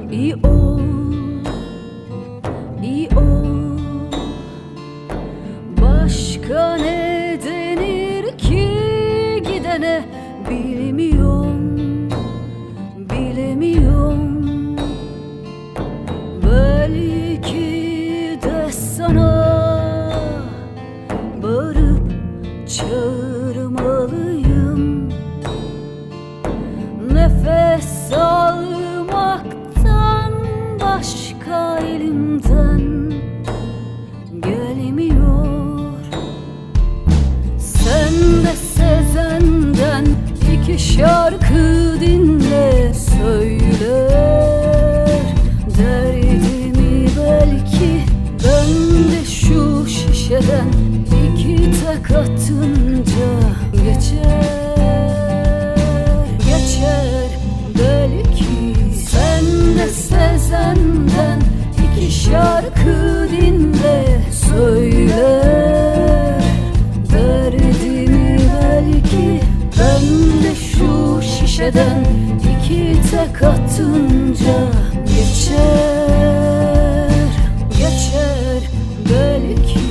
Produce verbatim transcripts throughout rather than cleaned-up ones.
İyi ol, iyi ol. Başka ne denir ki gidene? Bilmiyorum, bilemiyorum. Belki de sana bağırıp çağırmalıyım. Nefes almaktan başka elimden gelmiyor. Sen de Sezen'den iki şarkı dinle, söyler derdimi belki. Ben de şu şişeden iki tek atınca geçer, geçer belki. Sen de Sezen'den iki şarkı dinle, söyler derdimi belki. Ben de şu şişeden iki tek atınca geçer, geçer belki.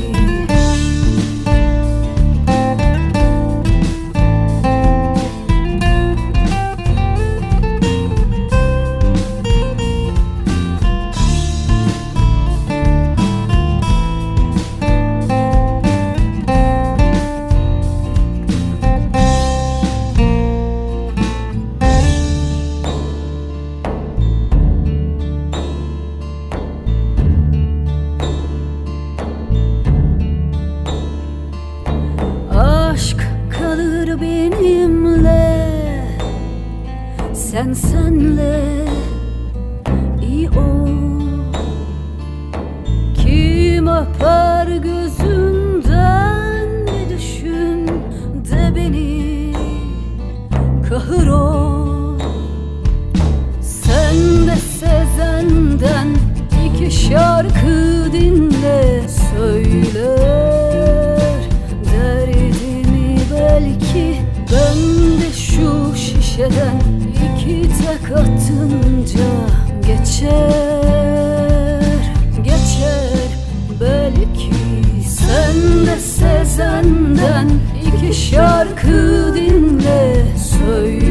Aşk kalır benimle, sen senle iyi ol. Kim öper gözümden bir düşün de beni kahrol. Sen de Sezen'den iki şarkı dinle, söyler derdimi belki. Ben de şu şişeden iki tek atınca geçer, geçer belki. Sen de Sezen'den iki şarkı dinle, söyle